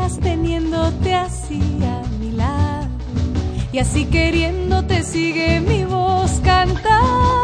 días teniéndote así a mi lado, y así queriéndote sigue mi voz cantando.